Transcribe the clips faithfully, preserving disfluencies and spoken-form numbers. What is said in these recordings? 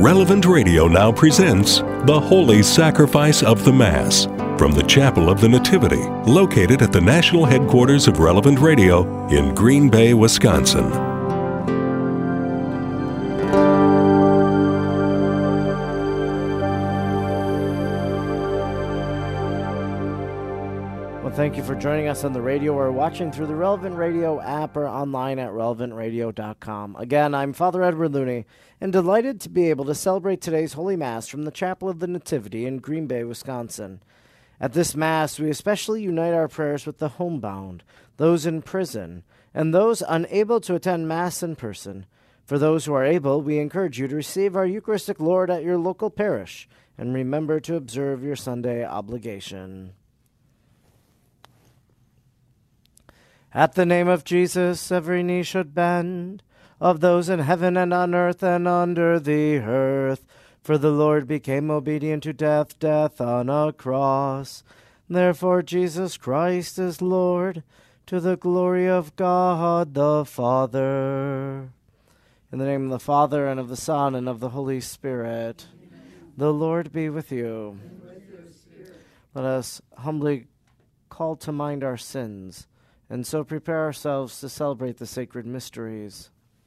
Relevant Radio now presents The Holy Sacrifice of the Mass from the Chapel of the Nativity, located at the national headquarters of Relevant Radio in Green Bay, Wisconsin. Thank you for joining us on the radio or watching through the Relevant Radio app or online at relevant radio dot com. Again, I'm Father Edward Looney, and delighted to be able to celebrate today's Holy Mass from the Chapel of the Nativity in Green Bay, Wisconsin. At this Mass, we especially unite our prayers with the homebound, those in prison, and those unable to attend Mass in person. For those who are able, we encourage you to receive our Eucharistic Lord at your local parish, and remember to observe your Sunday obligation. At the name of Jesus, every knee should bend, of those in heaven and on earth and under the earth. For the Lord became obedient to death, death on a cross. Therefore Jesus Christ is Lord, to the glory of God the Father. In the name of the Father, and of the Son, and of the Holy Spirit. Amen. The Lord be with you. And with your spirit. Let us humbly call to mind our sins, and so prepare ourselves to celebrate the sacred mysteries.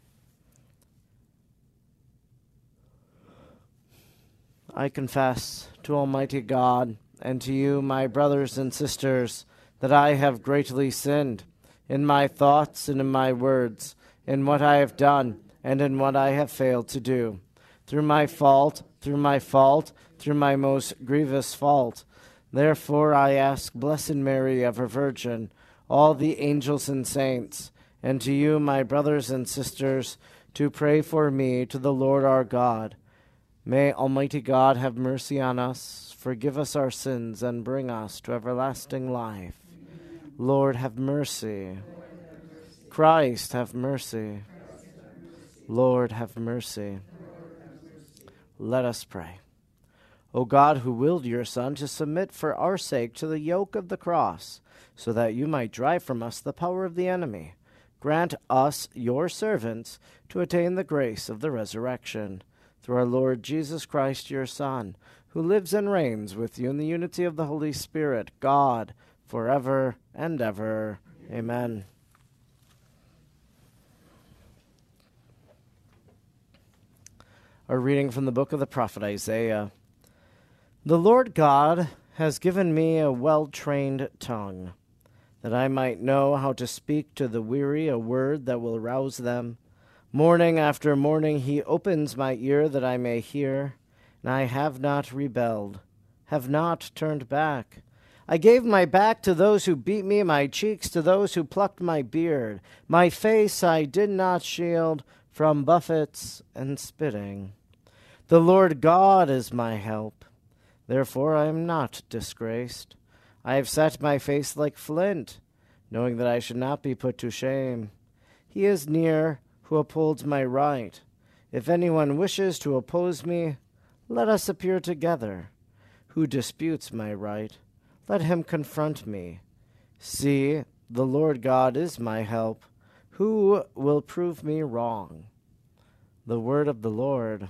I confess to Almighty God and to you, my brothers and sisters, that I have greatly sinned in my thoughts and in my words, in what I have done and in what I have failed to do. Through my fault, through my fault, through my most grievous fault. Therefore I ask Blessed Mary, ever Virgin, all the angels and saints, and to you, my brothers and sisters, to pray for me to the Lord our God. May Almighty God have mercy on us, forgive us our sins, and bring us to everlasting life. Amen. Lord, have mercy. Lord, have mercy. Christ, have mercy. Christ, have mercy. Lord, have mercy. Lord, have mercy. Let us pray. O God, who willed your Son to submit for our sake to the yoke of the cross, so that you might drive from us the power of the enemy, grant us, your servants, to attain the grace of the resurrection. Through our Lord Jesus Christ, your Son, who lives and reigns with you in the unity of the Holy Spirit, God, forever and ever. Amen. A reading from the book of the prophet Isaiah. The Lord God has given me a well-trained tongue, that I might know how to speak to the weary a word that will rouse them. Morning after morning he opens my ear that I may hear, and I have not rebelled, have not turned back. I gave my back to those who beat me, my cheeks to those who plucked my beard. My face I did not shield from buffets and spitting. The Lord God is my help. Therefore I am not disgraced. I have set my face like flint, knowing that I should not be put to shame. He is near who upholds my right. If anyone wishes to oppose me, let us appear together. Who disputes my right, let him confront me. See, the Lord God is my help. Who will prove me wrong? The word of the Lord.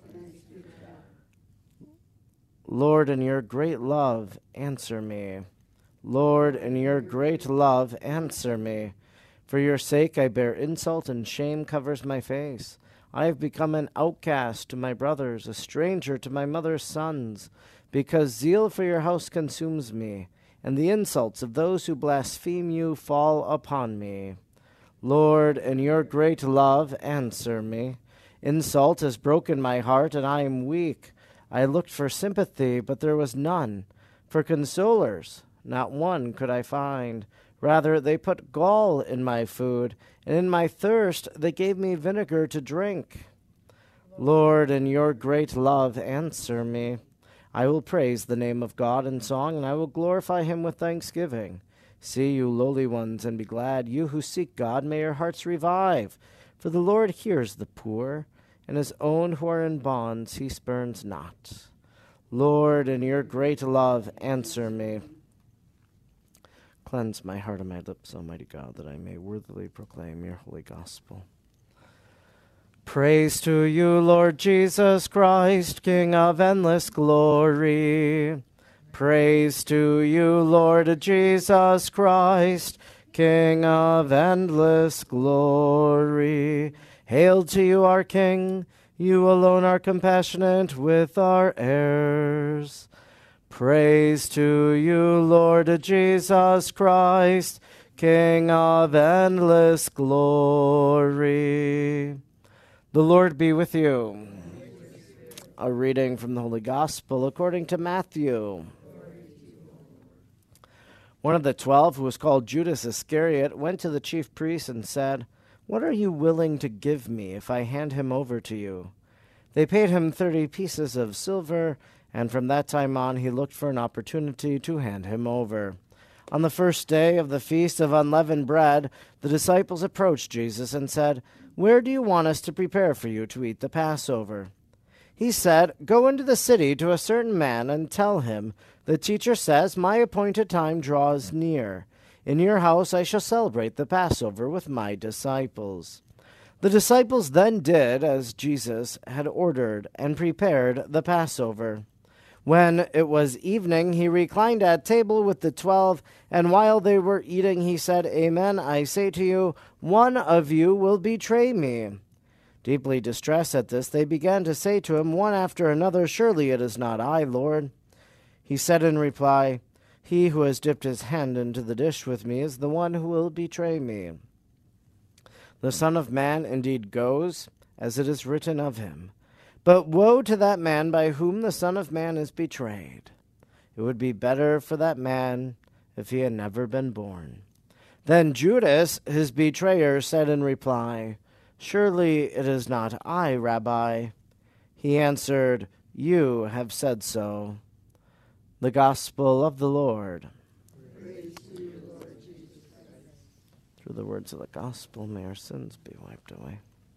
Lord, in your great love, answer me. Lord, in your great love, answer me. For your sake I bear insult, and shame covers my face. I have become an outcast to my brothers, a stranger to my mother's sons, because zeal for your house consumes me, and the insults of those who blaspheme you fall upon me. Lord, in your great love, answer me. Insult has broken my heart, and I am weak. I looked for sympathy, but there was none. For consolers, not one could I find. Rather, they put gall in my food, and in my thirst they gave me vinegar to drink. Lord, in your great love, answer me. I will praise the name of God in song, and I will glorify him with thanksgiving. See, you lowly ones, and be glad. You who seek God, may your hearts revive. For the Lord hears the poor, and his own who are in bonds he spurns not. Lord, in your great love, answer me. Cleanse my heart and my lips, Almighty God, that I may worthily proclaim your holy gospel. Praise to you, Lord Jesus Christ, King of endless glory. Praise to you, Lord Jesus Christ, King of endless glory. Hail to you, our King. You alone are compassionate with our errors. Praise to you, Lord Jesus Christ, King of endless glory. The Lord be with you. A reading from the Holy Gospel according to Matthew. One of the twelve, who was called Judas Iscariot, went to the chief priests and said, "What are you willing to give me if I hand him over to you?" They paid him thirty pieces of silver, and from that time on he looked for an opportunity to hand him over. On the first day of the feast of unleavened bread, the disciples approached Jesus and said, "Where do you want us to prepare for you to eat the Passover?" He said, "Go into the city to a certain man and tell him, 'The teacher says, my appointed time draws near. In your house I shall celebrate the Passover with my disciples.'" The disciples then did as Jesus had ordered and prepared the Passover. When it was evening, he reclined at table with the twelve, and while they were eating, he said, "Amen, I say to you, one of you will betray me." Deeply distressed at this, they began to say to him one after another, "Surely it is not I, Lord." He said in reply, "He who has dipped his hand into the dish with me is the one who will betray me. The Son of Man indeed goes, as it is written of him. But woe to that man by whom the Son of Man is betrayed. It would be better for that man if he had never been born." Then Judas, his betrayer, said in reply, "Surely it is not I, Rabbi." He answered, "You have said so." The Gospel of the Lord. Praise to you, Lord Jesus Christ. Through the words of the Gospel, may our sins be wiped away.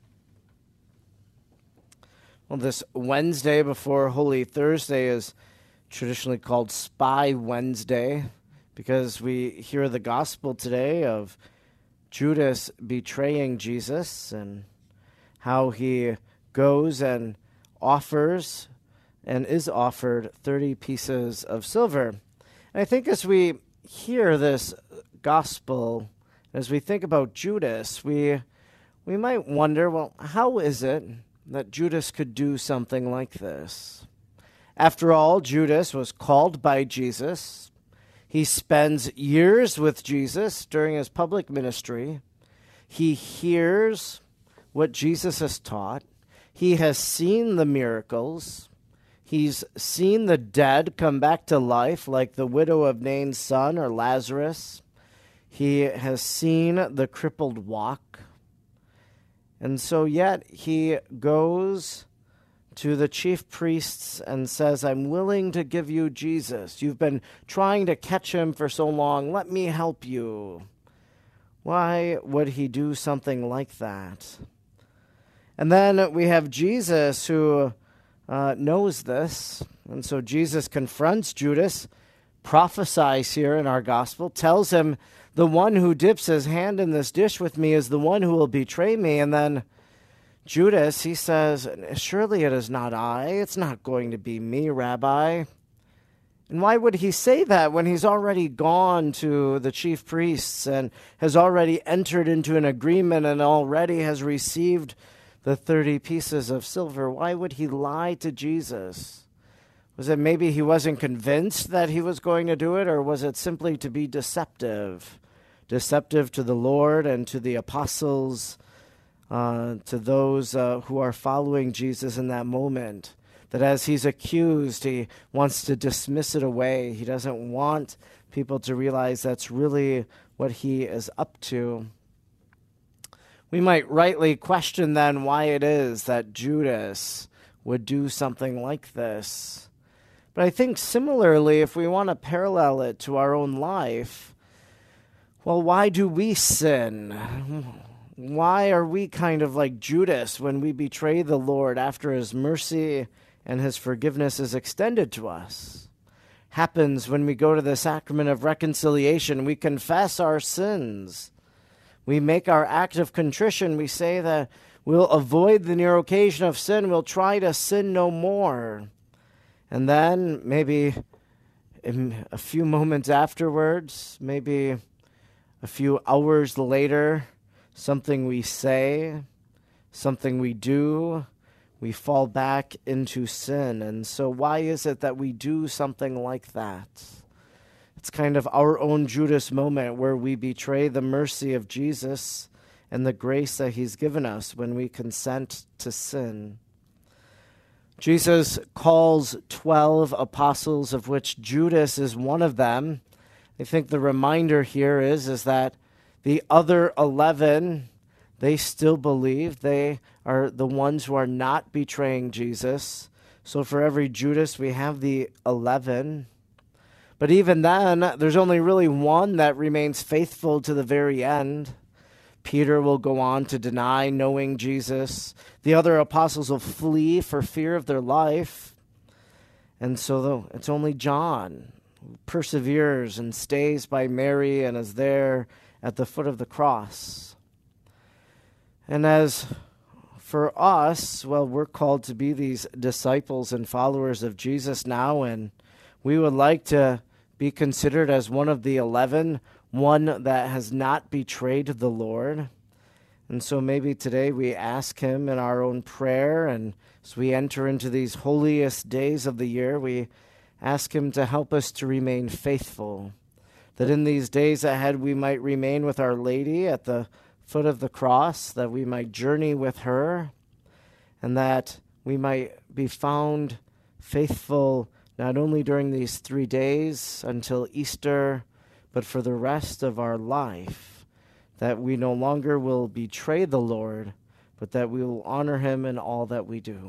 Well, this Wednesday before Holy Thursday is traditionally called Spy Wednesday because we hear the gospel today of Judas betraying Jesus and how he goes and offers and is offered thirty pieces of silver. And I think as we hear this gospel, as we think about Judas, we we might wonder, well, how is it that Judas could do something like this? After all, Judas was called by Jesus. He spends years with Jesus during his public ministry. He hears what Jesus has taught. He has seen the miracles. He's seen the dead come back to life, like the widow of Nain's son or Lazarus. He has seen the crippled walk. And so yet he goes to the chief priests and says, "I'm willing to give you Jesus. You've been trying to catch him for so long. Let me help you." Why would he do something like that? And then we have Jesus who uh, knows this. And so Jesus confronts Judas, prophesies here in our gospel, tells him, "The one who dips his hand in this dish with me is the one who will betray me." And then Judas, he says, "Surely it is not I. It's not going to be me, Rabbi." And why would he say that when he's already gone to the chief priests and has already entered into an agreement and already has received the thirty pieces of silver? Why would he lie to Jesus? Was it maybe he wasn't convinced that he was going to do it, or was it simply to be deceptive? Deceptive to the Lord and to the apostles, uh, to those uh, who are following Jesus in that moment. That as he's accused, he wants to dismiss it away. He doesn't want people to realize that's really what he is up to. We might rightly question then why it is that Judas would do something like this. But I think similarly, if we want to parallel it to our own life, well, why do we sin? Why are we kind of like Judas when we betray the Lord after his mercy and his forgiveness is extended to us? Happens when we go to the sacrament of reconciliation. We confess our sins. We make our act of contrition. We say that We'll avoid the near occasion of sin. We'll try to sin no more. And then maybe in a few moments afterwards, maybe a few hours later, something we say, something we do, we fall back into sin. And so why is it that we do something like that? It's kind of our own Judas moment where we betray the mercy of Jesus and the grace that he's given us when we consent to sin. Jesus calls twelve apostles, of which Judas is one of them. I think the reminder here is, is that the other eleven, they still believe. They are the ones who are not betraying Jesus. So for every Judas, we have the eleven. But even then, there's only really one that remains faithful to the very end. Peter will go on to deny knowing Jesus. The other apostles will flee for fear of their life. And so though, it's only John who perseveres and stays by Mary and is there at the foot of the cross. And as for us, well, we're called to be these disciples and followers of Jesus now, and we would like to be considered as one of the eleven, one that has not betrayed the Lord. And so maybe today we ask him in our own prayer, and as we enter into these holiest days of the year, we ask him to help us to remain faithful, that in these days ahead we might remain with Our Lady at the foot of the cross, that we might journey with her, and that we might be found faithful not only during these three days until Easter, but for the rest of our life, that we no longer will betray the Lord, but that we will honor him in all that we do.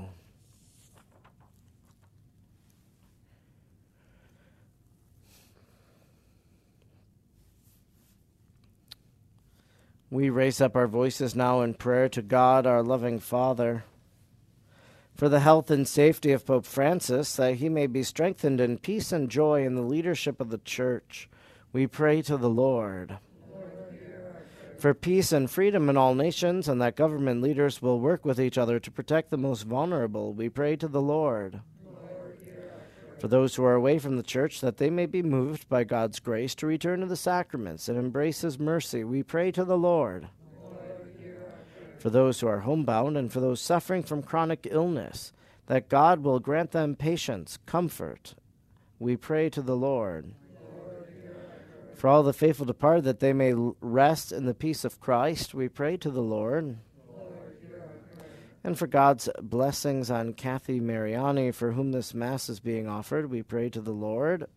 We raise up our voices now in prayer to God, our loving Father, for the health and safety of Pope Francis, that he may be strengthened in peace and joy in the leadership of the Church. We pray to the Lord. Lord, for peace and freedom in all nations, and that government leaders will work with each other to protect the most vulnerable. We pray to the Lord. Lord, for those who are away from the Church, that they may be moved by God's grace to return to the sacraments and embrace his mercy. We pray to the Lord. For those who are homebound and for those suffering from chronic illness, that God will grant them patience, comfort. We pray to the Lord. Lord, for all the faithful departed, that they may rest in the peace of Christ, we pray to the Lord. Lord, and for God's blessings on Kathy Mariani, for whom this Mass is being offered, we pray to the Lord.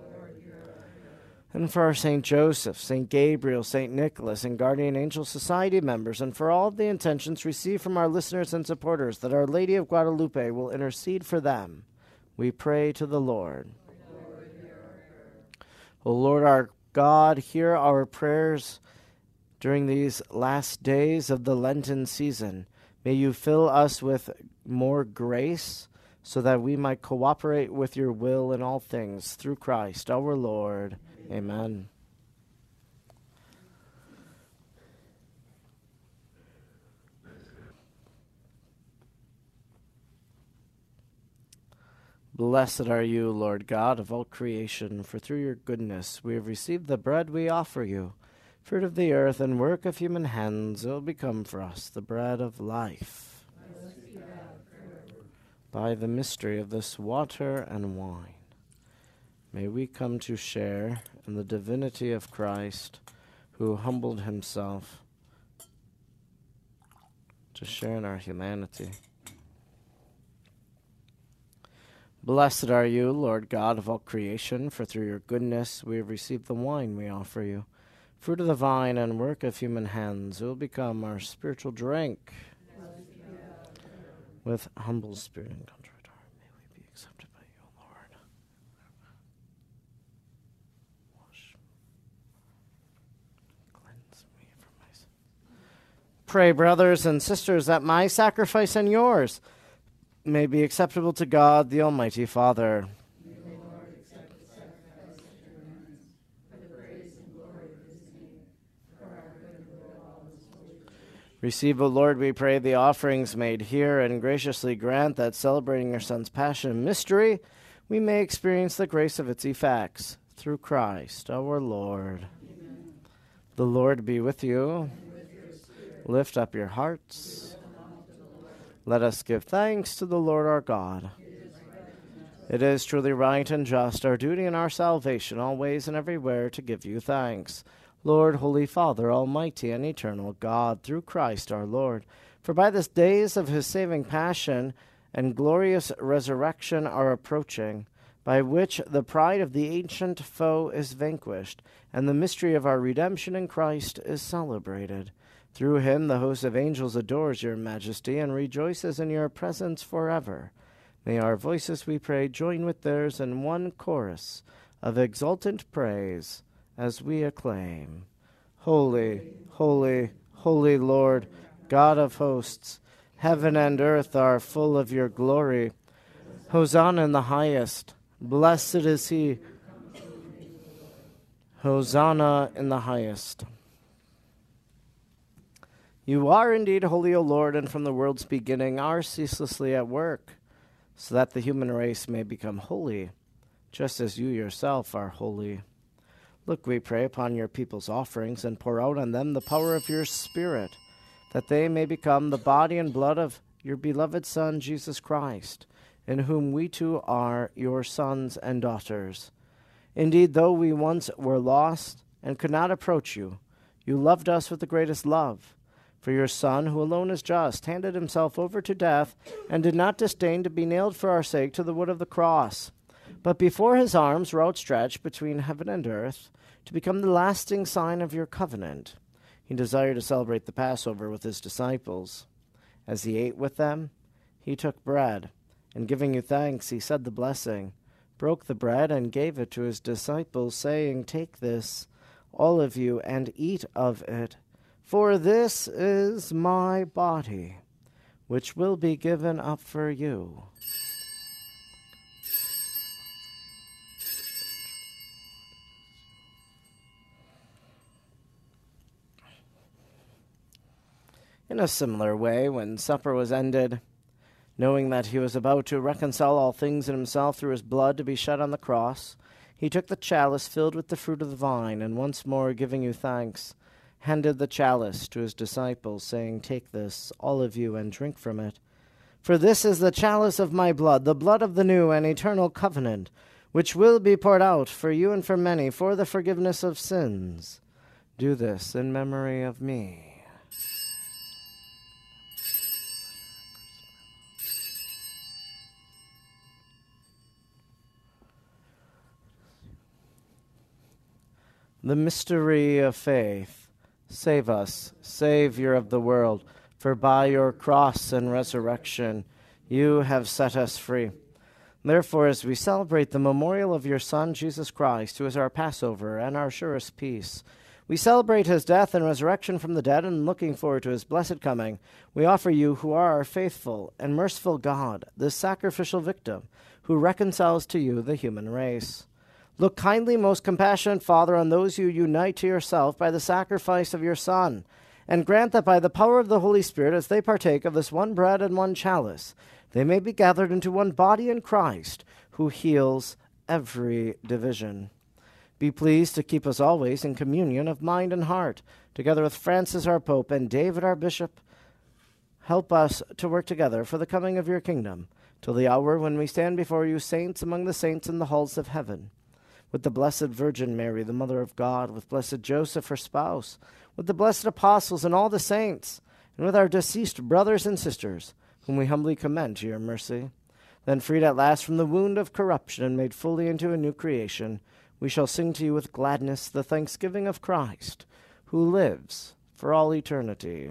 And for our Saint Joseph, Saint Gabriel, Saint Nicholas, and Guardian Angel Society members, and for all of the intentions received from our listeners and supporters, that Our Lady of Guadalupe will intercede for them, we pray to the Lord. Lord, O Lord our God, hear our prayers during these last days of the Lenten season. May you fill us with more grace, so that we might cooperate with your will in all things, through Christ our Lord. Amen. Blessed are you, Lord God of all creation, for through your goodness we have received the bread we offer you, fruit of the earth and work of human hands. It will become for us the bread of life. By the mystery of this water and wine, may we come to share in the divinity of Christ, who humbled himself to share in our humanity. Blessed are you, Lord God of all creation, for through your goodness we have received the wine we offer you, fruit of the vine and work of human hands. It will become our spiritual drink. With humble spirit and contrite heart, may we be accepted by you, Lord. Wash, cleanse me from my sins. Pray, brothers and sisters, that my sacrifice and yours may be acceptable to God, the Almighty Father. May the Lord accept the sacrifice at your hands, for the praise and glory of his name, for our good and good of all his holy church. Receive, O Lord, we pray, the offerings made here, and graciously grant that, celebrating your Son's passion mystery, we may experience the grace of its effects. Through Christ our Lord. Amen. The Lord be with you. With Lift up your hearts. Let us give thanks to the Lord our God. It is truly right and just, our duty and our salvation, always and everywhere, to give you thanks. Lord, Holy Father, Almighty and eternal God, through Christ our Lord, for by the days of his saving passion and glorious resurrection are approaching, by which the pride of the ancient foe is vanquished, and the mystery of our redemption in Christ is celebrated. Through him the host of angels adores your majesty and rejoices in your presence forever. May our voices, we pray, join with theirs in one chorus of exultant praise as we acclaim, Holy, holy, holy Lord, God of hosts, heaven and earth are full of your glory. Hosanna in the highest. Blessed is he. Hosanna in the highest. You are indeed holy, O Lord, and from the world's beginning are ceaselessly at work, so that the human race may become holy, just as you yourself are holy. Look, we pray, upon your people's offerings, and pour out on them the power of your Spirit, that they may become the body and blood of your beloved Son, Jesus Christ, in whom we too are your sons and daughters. Indeed, though we once were lost and could not approach you, you loved us with the greatest love. For your Son, who alone is just, handed himself over to death, and did not disdain to be nailed for our sake to the wood of the cross. But before his arms were outstretched between heaven and earth, to become the lasting sign of your covenant, he desired to celebrate the Passover with his disciples. As he ate with them, he took bread, and giving you thanks, he said the blessing, broke the bread, and gave it to his disciples, saying, Take this, all of you, and eat of it, for this is my body, which will be given up for you. In a similar way, when supper was ended, knowing that he was about to reconcile all things in himself through his blood to be shed on the cross, he took the chalice filled with the fruit of the vine, and once more giving you thanks, handed the chalice to his disciples, saying, Take this, all of you, and drink from it. For this is the chalice of my blood, the blood of the new and eternal covenant, which will be poured out for you and for many for the forgiveness of sins. Do this in memory of me. The mystery of faith. Save us, Savior of the world, for by your cross and resurrection you have set us free. Therefore, as we celebrate the memorial of your Son, Jesus Christ, who is our Passover and our surest peace, we celebrate his death and resurrection from the dead, and looking forward to his blessed coming, we offer you, who are our faithful and merciful God, this sacrificial victim, who reconciles to you the human race. Look kindly, most compassionate Father, on those you unite to yourself by the sacrifice of your Son, and grant that by the power of the Holy Spirit, as they partake of this one bread and one chalice, they may be gathered into one body in Christ, who heals every division. Be pleased to keep us always in communion of mind and heart, together with Francis our Pope and David our Bishop. Help us to work together for the coming of your kingdom, till the hour when we stand before you, saints among the saints in the halls of heaven. With the Blessed Virgin Mary, the Mother of God, with blessed Joseph, her spouse, with the blessed apostles and all the saints, and with our deceased brothers and sisters, whom we humbly commend to your mercy. Then, freed at last from the wound of corruption and made fully into a new creation, we shall sing to you with gladness the thanksgiving of Christ, who lives for all eternity.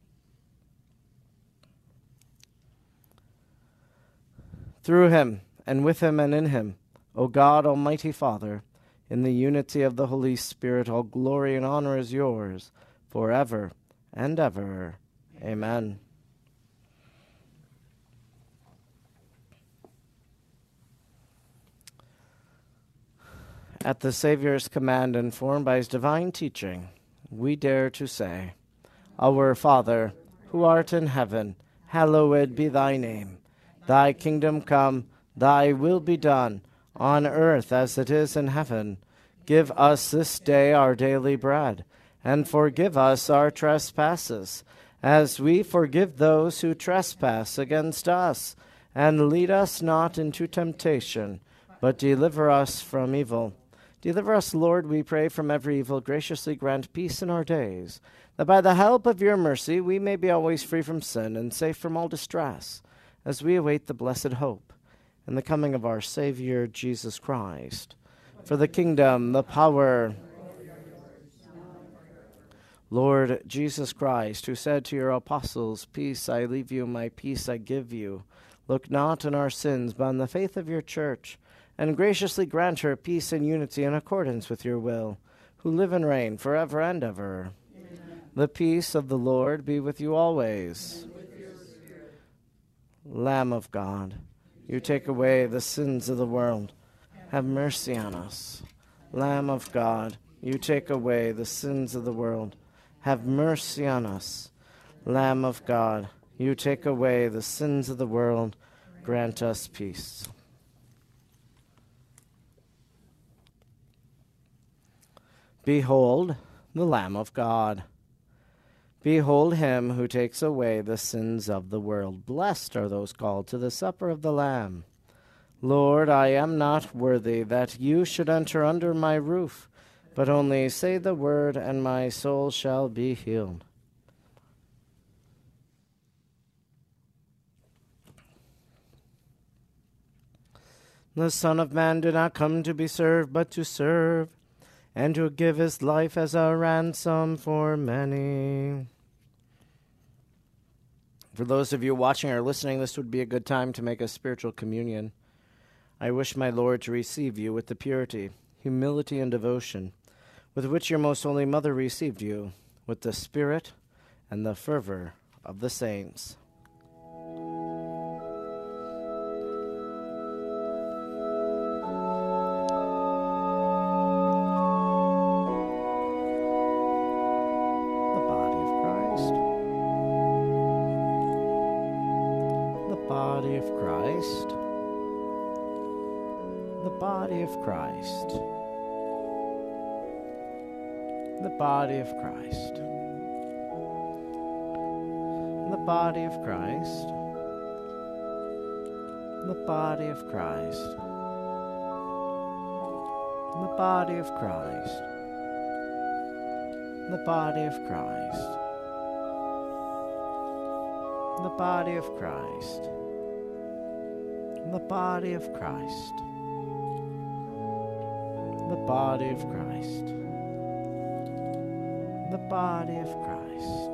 Through him, and with him, and in him, O God, Almighty Father, in the unity of the Holy Spirit, all glory and honor is yours, forever and ever. Amen. At the Savior's command, informed by his divine teaching, we dare to say, Our Father, who art in heaven, hallowed be thy name. Thy kingdom come, thy will be done, on earth as it is in heaven. Give us this day our daily bread, and forgive us our trespasses, as we forgive those who trespass against us. And lead us not into temptation, but deliver us from evil. Deliver us, Lord, we pray, from every evil. Graciously grant peace in our days, that by the help of your mercy we may be always free from sin and safe from all distress, as we await the blessed hope and the coming of our Savior, Jesus Christ. For the kingdom, the power, Lord Jesus Christ, who said to your apostles, Peace I leave you, my peace I give you, look not on our sins, but on the faith of your church, and graciously grant her peace and unity in accordance with your will, who live and reign forever and ever. Amen. The peace of the Lord be with you always. And with your spirit. Lamb of God, you take away the sins of the world. Have mercy on us. Lamb of God, you take away the sins of the world. Have mercy on us. Lamb of God, you take away the sins of the world. Grant us peace. Behold the Lamb of God. Behold him who takes away the sins of the world. Blessed are those called to the supper of the Lamb. Lord, I am not worthy that you should enter under my roof, but only say the word, and my soul shall be healed. The Son of Man did not come to be served, but to serve, and to give his life as a ransom for many. For those of you watching or listening, this would be a good time to make a spiritual communion. I wish my Lord to receive you with the purity, humility, and devotion with which your most holy mother received you, with the spirit and the fervor of the saints. Christ, the body of Christ, the body of Christ, the body of Christ, the body of Christ, the body of Christ, the body of Christ, the body of Christ. The body of Christ. The body of Christ.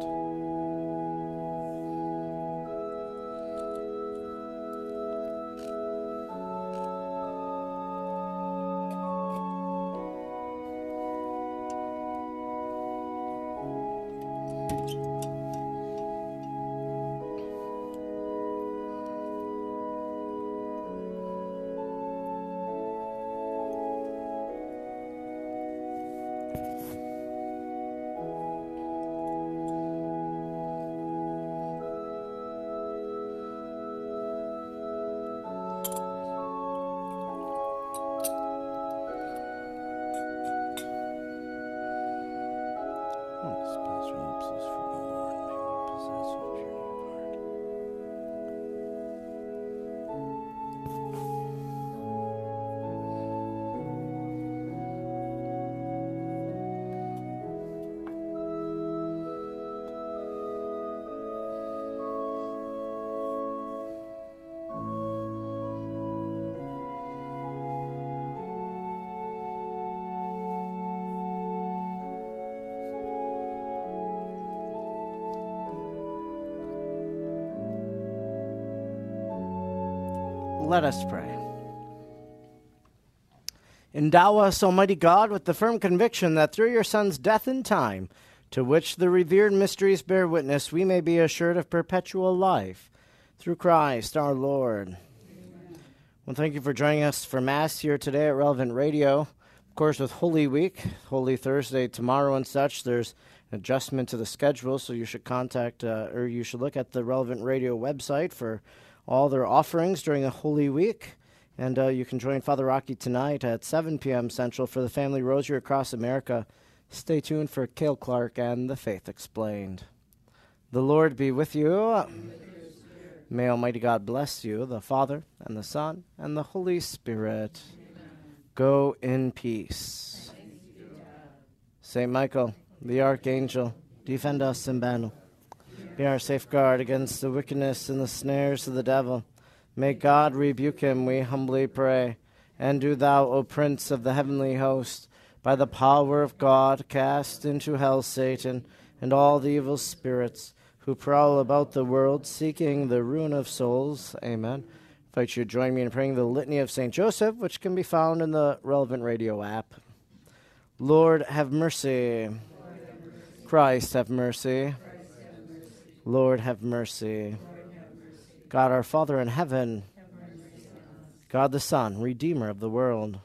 Let us pray. Endow us, Almighty God, with the firm conviction that through your Son's death and time, to which the revered mysteries bear witness, we may be assured of perpetual life. Through Christ our Lord. Amen. Well, thank you for joining us for Mass here today at Relevant Radio. Of course, with Holy Week, Holy Thursday tomorrow and such, there's adjustment to the schedule, so you should contact uh, or you should look at the Relevant Radio website for all their offerings during the Holy Week. And uh, you can join Father Rocky tonight at seven p.m. Central for the Family Rosary Across America. Stay tuned for Cale Clark and the Faith Explained. The Lord be with you. May Almighty God bless you, the Father, and the Son, and the Holy Spirit. Amen. Go in peace. Saint Michael, the Archangel, defend us in battle. Be our safeguard against the wickedness and the snares of the devil. May God rebuke him, we humbly pray. And do thou, O Prince of the heavenly host, by the power of God, cast into hell Satan and all the evil spirits who prowl about the world seeking the ruin of souls. Amen. I invite you to join me in praying the Litany of Saint Joseph, which can be found in the Relevant Radio app. Lord, have mercy. Christ, have mercy. Lord, have mercy. God, our Father in heaven, God the Son, Redeemer of the world,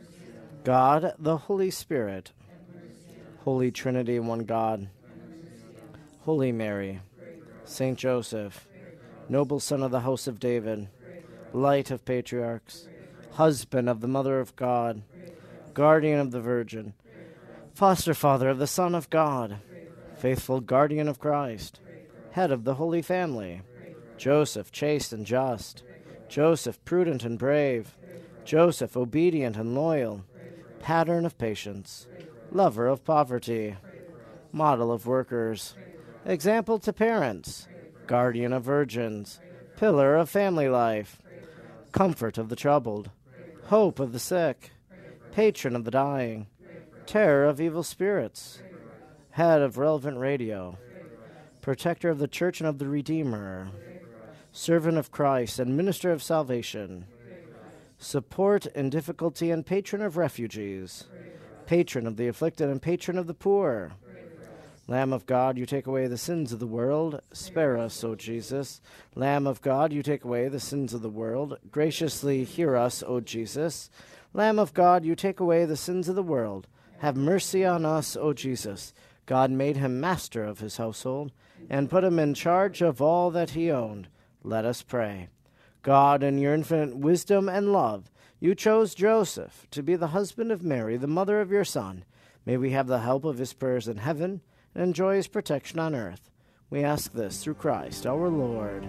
God the Holy Spirit, Holy Trinity, one God, Holy Mary, Saint Joseph, noble Son of the house of David, Light of patriarchs, husband of the Mother of God, guardian of the Virgin, foster father of the Son of God, faithful guardian of Christ, head of the Holy Family, Joseph, chaste and just, Joseph, prudent and brave, Joseph, obedient and loyal, pattern of patience, lover of poverty, model of workers, example to parents, guardian of virgins, pillar of family life, comfort of the troubled, hope of the sick, patron of the dying, terror of evil spirits, head of Relevant Radio, protector of the Church and of the Redeemer, servant of Christ and minister of salvation, support in difficulty and patron of refugees, patron of the afflicted and patron of the poor, Lamb of God, you take away the sins of the world. Spare us, O Jesus. Lamb of God, you take away the sins of the world. Graciously hear us, O Jesus. Lamb of God, you take away the sins of the world. Have mercy on us, O Jesus. God made him master of his household and put him in charge of all that he owned. Let us pray. God, in your infinite wisdom and love, you chose Joseph to be the husband of Mary, the mother of your Son. May we have the help of his prayers in heaven and enjoy his protection on earth. We ask this through Christ our Lord.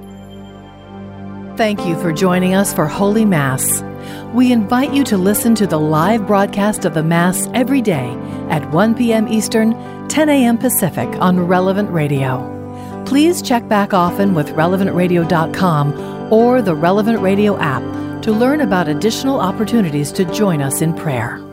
Thank you for joining us for Holy Mass. We invite you to listen to the live broadcast of the Mass every day at one p.m. Eastern, ten a.m. Pacific on Relevant Radio. Please check back often with relevant radio dot com or the Relevant Radio app to learn about additional opportunities to join us in prayer.